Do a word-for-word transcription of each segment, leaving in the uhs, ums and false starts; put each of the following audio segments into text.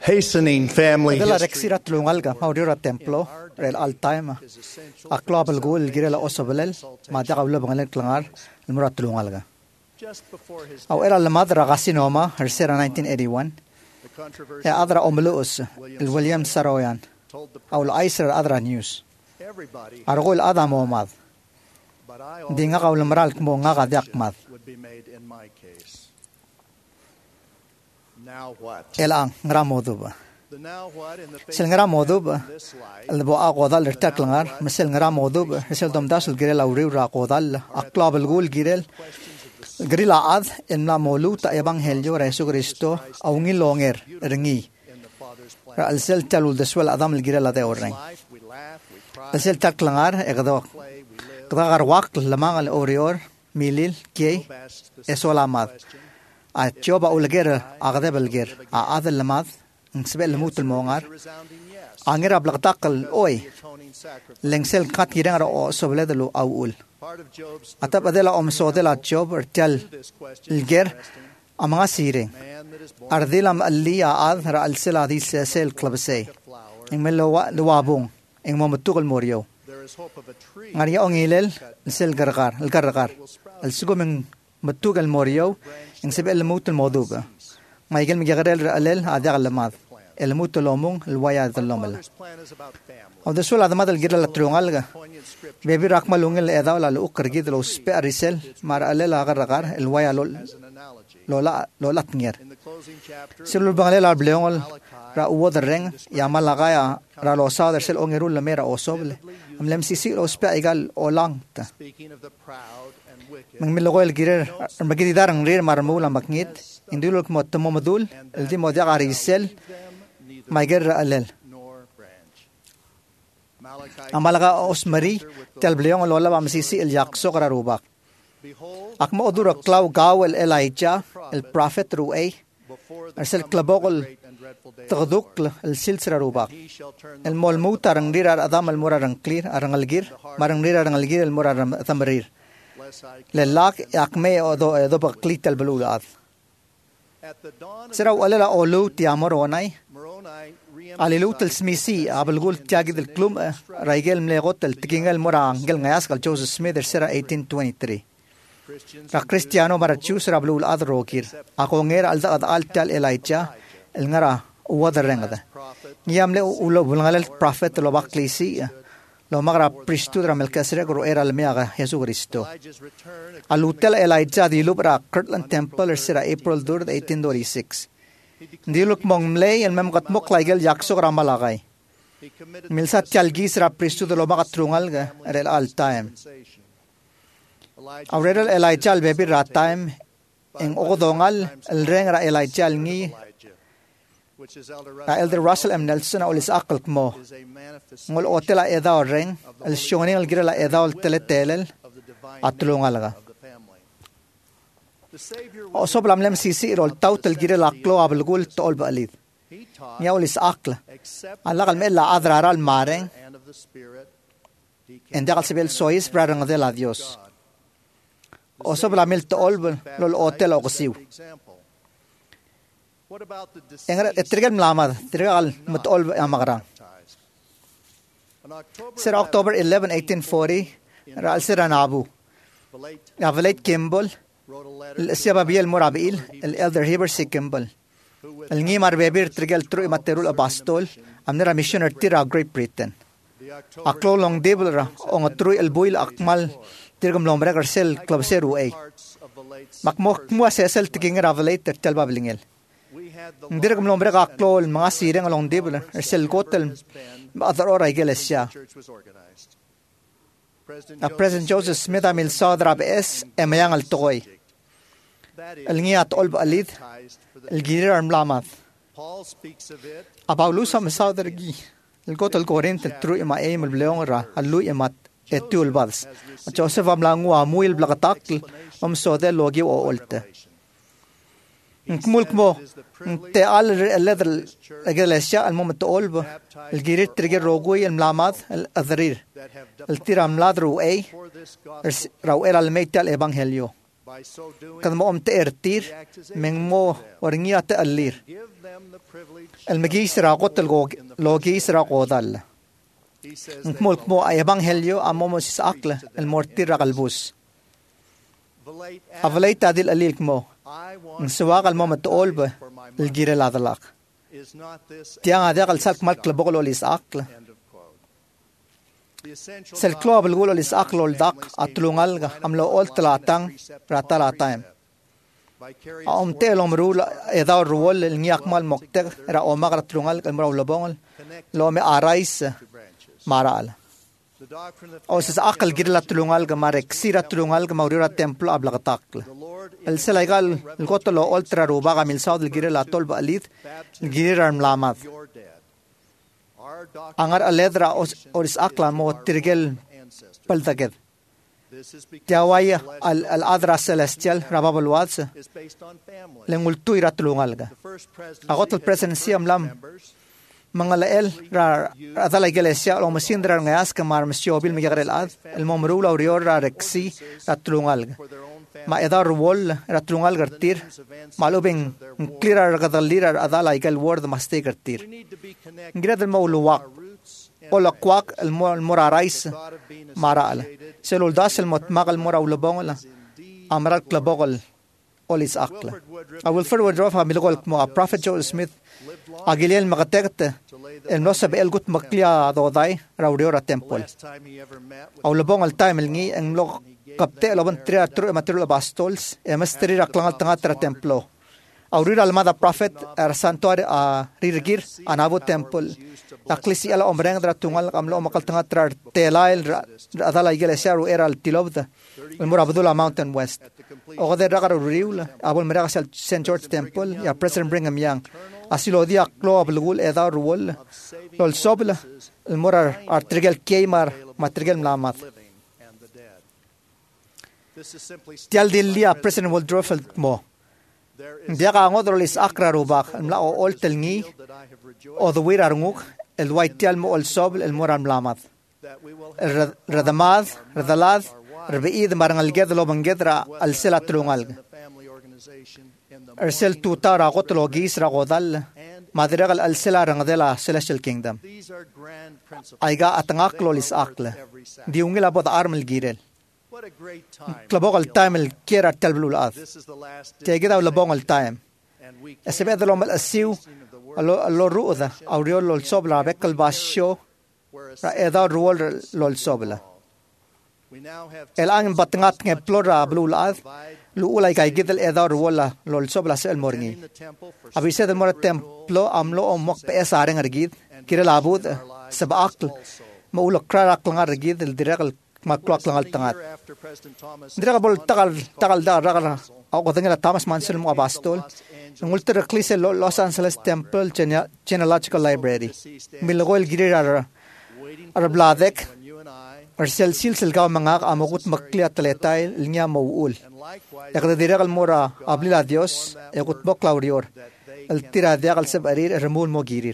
hastening family Dela history. reksirat lungal ga maudira templo rel altaima. Aklo abel gul girela osobelel ma da qabla bangal klangar murat lungal ga. Aw era la madra gasinoma hersera nineteen eighty-one. Ya adra omluus el William Saroyan. Aw la Aisra adra news. Argol adam omad. Dinga qawl maral mo nga gadiak mad. Elang ngramodub. Sel ngramodub el bo aqodal irtaklangar mesel ngramodub sel domdas el girel awri ra qodal aqlab el gul girel grila ad en la moluta evangelio Jesu Cristo aungi longer rengi ra el sel talul deswel adam el girel ade oreng el sel taklangar egdo qdagar waqt lamang el orior milil kay esolamad a choba ulger agde belger a adel lamad nsbel mut el mongar anger ablaqtaqal oy lengsel kat girang ra o sobledelu awul atab adela om sodela job ertel ilger amanga sire ardilam alliya ad ra alsila di sel klabse ingmelo luwabung ingmomutukal morio ngaria ongilel sel gargar el gargar el sugumeng mutukal morio ingsbel mut el moduba Michael Miguel alel adar lamad el mut lomung el waya dalomel او د سول ادمه دل ګرل ترونګل بيبي راکملونګ له ادا ولا لو کرګي دل اوس په ارسل مار ال لا غر غر el waya lol lola lola tnger سلول بغل لا بلونګل را او درنګ یا ملغا یا را لو سا درسل اونګرول لميرا اوسوبل ام لم سي سي اوس په ايګال اولانګ من ملغول ګرر مګدي دارنګ رير مار مولا مکنيت اندولك متمو مدول الدي مودع ارسل مايګر الل Amalaga osmari telbliong lola bamsisi el yakso kara rubak. Akma odura klaw gaw el Elijah el prophet ruay. Arsel klabokol tagduk el silsra rubak. El molmuta rang dira adam el mura rang clear arang algir marang dira rang algir el mura rang tamarir. Lelak akme odo odo baklit el belulad. Siraw alala olu tiamor onay. Alilut el smisi abelgul tiagid el klum raigel mlegot el tikingal morang gel ngayas kal Joseph Smith sera eighteen twenty-three ra Cristiano marachus rablul adrokir ako ngera alda ad altal Elijah el ngara uwadar rengada yamle ulo bulngal prophet lo baklisi lo magra priesthood ra melkasre gro era el meaga Jesus Cristo alutel Elijah di lubra Kirtland Temple sera April third eighteen thirty-six Diluk mongmlay el memkat moklaigel yakso ramalagay. Milsa tialgis ra pristu de lo makatrungal ga rel all time. Aurel Elijah al baby rat time en ogodongal el reng ra Elijah ngi. Ra Elder Russell M. Nelson olis akal kmo. Ngol otela eda reng el shoni el gira la eda ol teletelel atlungal ga. Oso blam lem sisi rol tautel gire la klo abelgul tol balid ya ulis akla alla gal mela adra al mare endal sebel sois brarang de la dios oso blam el tol lol hotel oqsiu engra etrigal mlamad trigal mutol amagra sir October eleventh eighteen forty ral siranabu ya velet Kimball السبب المرابيل الالدر هيبر سيكمبل النيمار بيبير ترجل ترو ماتيرول اباستول امنرا ميشنر تيرا غريت بريتن اكلو لونج ديبلرا اون ترو البويل اكمال ترجم لومبرا غرسل كلبسيرو اي ماكموك مو اسل تكينغ رافليت تلبا بلينجل ندرجم لومبرا اكلو ما سيرن لونج ديبل ارسل كوتل اذر اورا يجلسيا President Joseph Smith amil sadra bes emayang al toy النيات أولب أليد الجيرار ملامات أباولوس هم صادرجي القط الكورين تلترو إما أيم البليون را اللو إما اتول بادس جوزيف أملانغو أمويل بلغتاك أم سودة لوجي وأولت نكمل كمو تقال اللذر الجلسة المهم تقولب الجيرار ترجع روجوي الملامات الأذرير التيرا ملاد رو أي رو إلى الميت الإبانهيليو Kad mo om te ertir, meng mo oringia te allir. El megis rakot el logis rakodal. Nkmolk mo ay evangelio amo mo sis akla el mortir rakalbus. Avalay tadil alilk mo. Nsawakal mo matuolba el girel adalak. Tiang adak al salk malk labokol olis akla. Sel club el gulo lis akla ol dak atulungalga amlo ol talatang ratalatayem. Om te lom rula edaw ruol el ngiakmal moktek ra omak ratrungal el mraw labongol lo me arais maral. O sis akal girla tulungal ga marek sira tulungal ga maurira templo ablagatakla. El selaigal el gotolo ultra ruba ga milsaud el girla tolba alid el girra mlamad. Angar aledra oris akla mo tirgel paltaged. Tiawaya al al adra celestial rababalwats lengultu iratulungalga. Agot el presidency amlam mangalael ra adala iglesia lo masindra ngas kamar masyobil migrel ad el momrula urior ra rexi ratulungalga. Ma edar wol ratulungalga tir malubing clear gadalira adala igal word maste gartir. Ngirad el mawluwak Ola kwak el morarais maraal. Selul das el motmagal mora ulabongla. Amral klabogol olis akla. I will forward draw from Milgol mo a prophet Joel Smith. Agiliel magatekte el no sabe el gut maklia dodai rauriora temple. Ulabong al time el ngi en lo kapte lo ban tria tru material bastols e masteri raklangal tangatra templo. Aurira almada prophet er santuar a rirgir anabo temple. Aklisi ala omreng dra tungal kamlo makal tanga trar telail adala iglesia ru era al tilobda el murabdula mountain west. O de ragar riula abol meragas al Saint George temple ya President Brigham Young. Asilo dia klo abulgul eda ruol lol sobla el murar artrigel keimar matrigel mlamat. Tial dilia President Woodruff mo. Dia ka ngodrolis akra rubak mla o oltelngi o the wirar nguk el waitial mo ol sobl el moran mlamat. El radamad, radalad, rebeid marangal gedlo bangedra al sela trungal. El sel tuta ragotlo gis ragodal madregal al sela rangadela celestial kingdom. Aiga atangaklo lis akla. Diungila bod armel girel. Klabog al time el kiera telblul ad. Tegida labong al time. Esebed lo mal asiu lo ruuda auriol lol sobla bekal basho ra eda ruol lol sobla. El ang batngat nge plora blul ad lu ulai kai gidel eda ruola lol sobla sel morngi. Abise del mor templo amlo omok pe esareng argid kira labud sabakl ma ulok krak langar argid el direkal maklak langal tangat. Dira bol takal takal da ragal ako tengela Thomas Manson mo abastol. Ngulter klise Los Angeles Temple Genealogical Library. Milgoel girar ar bladek ar sel sil sel gaw mangak amogut maklia taletay linya mauul. Yakda dira kal mora ablila Dios yakut bok laurior. El tira dia kal seb arir remul mo girir.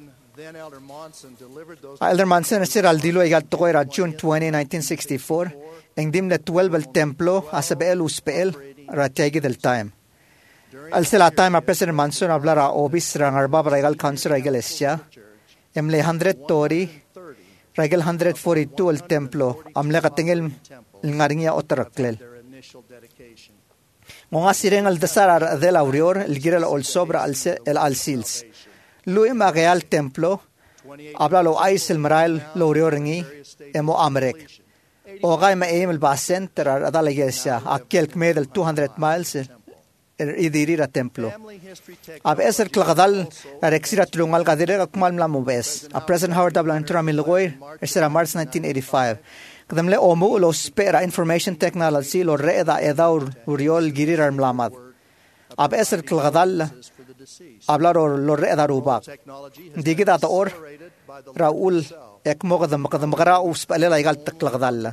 Elder Manson sir al dilo igal tokoira June twentieth nineteen sixty-four engdim le twelve el templo asabel uspel rategi del time. Al sela time a President Manson hablara obis rangar baba igal council iglesia emle one hundred tori regal one forty-two el templo amle katingel ngaringia otraklel. Mga sireng al dasar del aurior el girel ol sobra al el al sils. Lui mageal templo habla lo ais el maral lo rioringi emo amrek o gai ma em el basenter ada la iglesia aquel kmed el two hundred miles el idirira templo ab eser klagadal rexira trungal kadire akmal mlamubes a President Howard W. Hunter milgoy esera March nineteen eighty-five kadamle omu lo spera information technology lo reeda edaur uriol girir mlamad ab eser klagadal hablar lo reeda rubak digida ta or raul ek mogada makada magara uspalela igal taklagdalla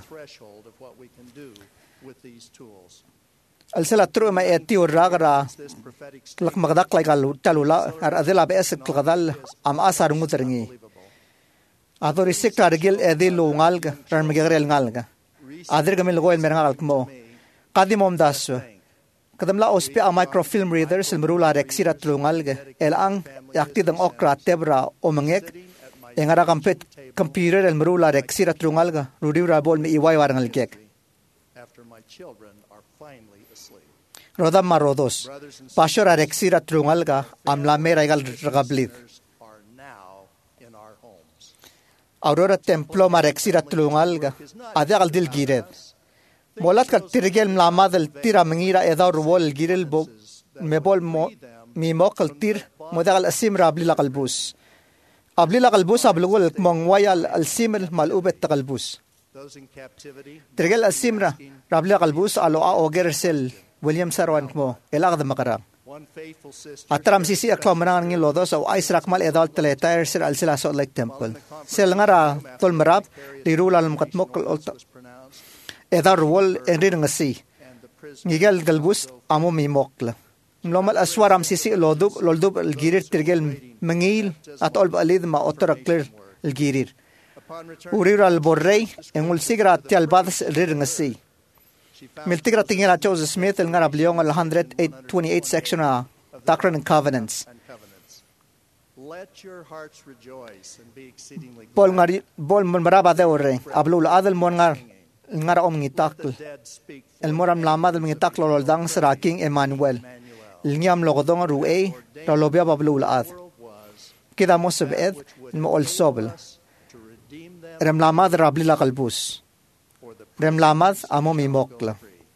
al sela tru ma eti uragra lak magdak igal talula ar adela bes klagdal am asar nguterngi adori sektar gil edilo ngalga ran migrel ngalga adir gamil goel merangal mo kadimom daso. Kadamla ospe a microfilm readers el marula rexira trungalga el ang yakti dang okra tebra o mangek engara kampet computer el marula rexira trungalga rudi rabol mi iway warangal kek rodam marodos pashora rexira trungalga amla meraigal ragablid aurora templo ma rexira trungalga adegal dil gired molat ka tirgel mlamad el tira mengira edar wol girel bo mebol mo mi mokal tir modagal asim rabli la qalbus abli la qalbus ablugol mongwayal al simel malubet qalbus tirgel asimra rabli la qalbus alo a ogersel William Sarwan mo elagd makara atram sisi aklamran ngin lodos au israk mal edal teletair sir al sila Salt Lake Temple sel ngara tol marab lirul al mukatmok edar wol enrin ngasi ngigel galbus amo mi mokla mlomal aswaram sisi lodub loldub el girir tirgel mangil atol balid ma otra clear el girir urir al borrey en ul sigra tial bads rir ngasi miltigra tingela Joseph Smith el ngarab liong al one twenty-eight section a Doctrine and Covenants bol ngari bol maraba de orre ablul adel mongar ngara om ngitakl el moram lama del ngitakl lol dang sra king Emmanuel lnyam logodong rue rolobia bablul ad kida mosbed mo ol sobel rem lama rabli la qalbus rem lama amo mi mokla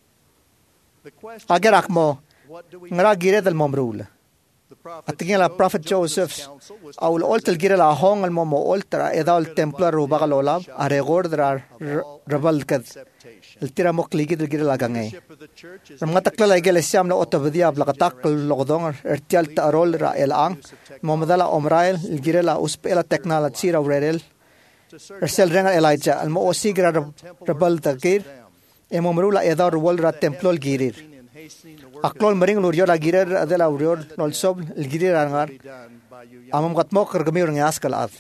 agar akmo ngara gire del momrul atingin la prophet Joseph aul oltel gira la hong al momo oltra edal templar ro bagalolab are gordrar rabal kad el tira mokligi del gira la gangay ramga takla la iglesia amla otobadia blaqatak logdong ertial tarol ra el ang momdala omrael el gira la uspela technology ra rel ersel renga Elijah al mo osigra rabal takir emomrula edal wol ra templol girir aklol maring lurior agirer adela urior nol sob girir angar amam katmok kergami orang askal ad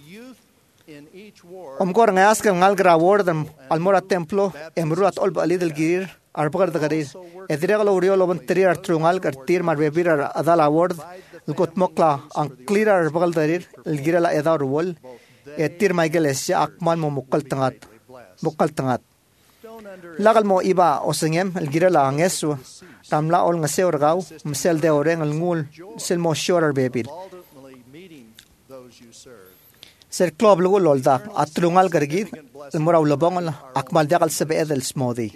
om kor ngaskal ngal gra wordam almora templo emruat ol balid el girir arpagar dagarir edregalo uriol oban trir artrungal kartir mar bebir adala word el kotmokla an clear arpagal darir el girala edar wol etir maigeles akmal mo mukal tangat mukal tangat lagal mo iba osengem el girala angesu tamla ol nga seur gaw msel de oreng al ngul sel mo shorer bebil ser club lugo lolda atrungal gargid el moraw lobong akmal dakal sebe edel smodi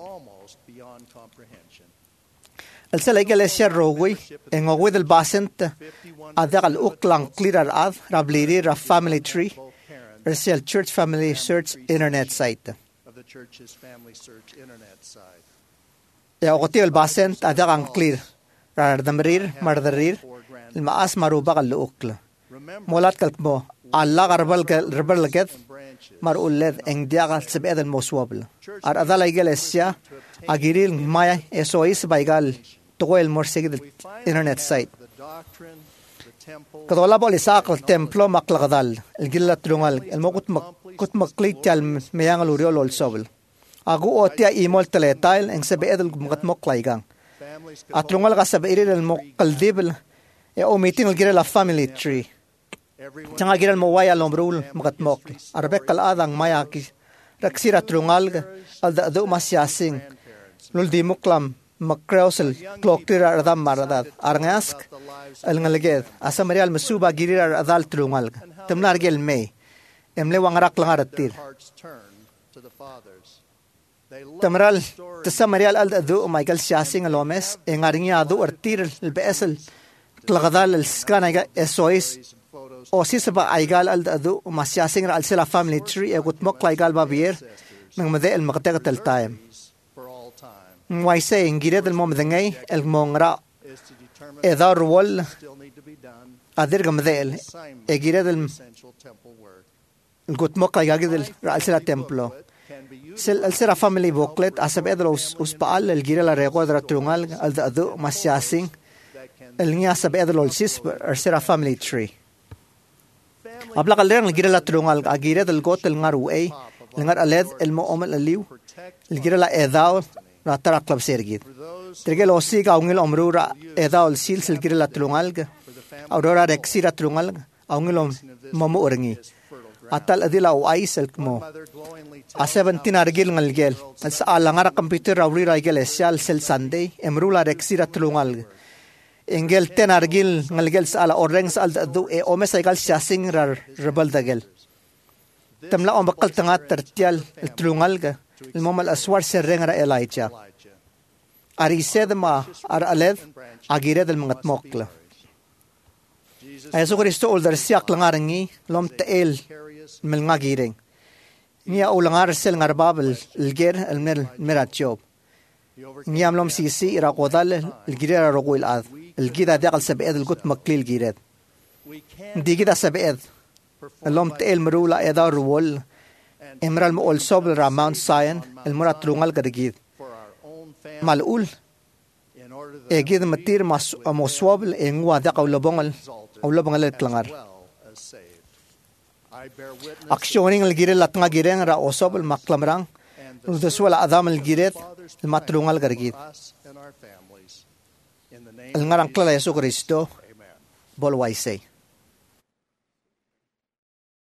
el sel iglesia rogui en ogui del basent adakal uklang clearer ad rabliri ra family tree el church family search internet site church's family search internet site. Ya ogoti el basent adang clear rar damrir mardarir el maas maruba kal ukla molat kalmo alla garbal garbal laget mar uled eng diagal sebed el moswabl ar adala iglesia agiril maya sois baigal to el morseg del internet site kadola bol isaq el templo maklaqdal el gillat lungal el mokut kut maklit al meyangal uriol ol sobel agu otia imol teletail eng sebe edel mukat moklaigang atlungal ga sebe iril el mokaldibel e o meeting el gira la family tree changa gira el mowaya lombrul mukat mok arbek kal adang mayaki raksira trungal al da do masyasing lul di muklam makrausel kloktira radam maradad arngask el ngalged asamarial masuba gira adal trungal temlar gel me emle wangrak langar atir tamral tasamarial al adu michael shasing alomes engaringa adu artir el besel tlagadal el skanaga sois osis ba aigal al adu masyasing al sila family tree egut moklaigal babier ng made el maqtagat el time why say ngire del mom dengay el mongra edar wol adir gamdel egire del gut mokla gagidel al sila templo sel al sila family booklet asab edros uspaal el gira la reqadra trungal al adu masyasing el nya asab edrol sis al sila family tree abla kalren el gira la trungal agire del gotel ngaru ay ngar aled el mo omel aliu el gira la edao ratara klab sergid tergel osi ka ungil omrura eda ol sil silgir la tulungal aurora rexi ra tulungal ungil om mamu orangi atal adila o aisel mo a seventeen argil ngalgel as alangara computer rauri raigel esial sel sunday emrula rexi ra tulungal engel ten argil ngalgel sala orangs al du e omesaigal shasing rar rebel dagel tamla om bakal tanga tertial tulungal ga المهم الأسوار سرين را إلايجا أريسيد ما أر ألذ أجيرد المغت موكلا أيسو كريستو أول درسياق لنغارنغي لوم تقيل من الغيرين نيا أول لنغار سيل نغرباب الجير المير الميرات جوب نيا ملوم سيسي إرا قوضال الجيرة رغو الآذ الجيدة داقل سبئذ القط مقليل جيرد دي جيدة سبئذ اللوم تقيل مرولا إذا روول إمرال مؤل صوبل را ماونت ساين المرات رونغال قدقيد مالقول إيجيد متير موصوبل إنغوا داق أولا بونغل أولا بونغل الكلنغار أكشونين الجيري لاتنغا جيرين را أوصوبل مقلمران ودسوال أذام الجيريد المات رونغال قدقيد الغران كلا يسو كريستو بول وايسي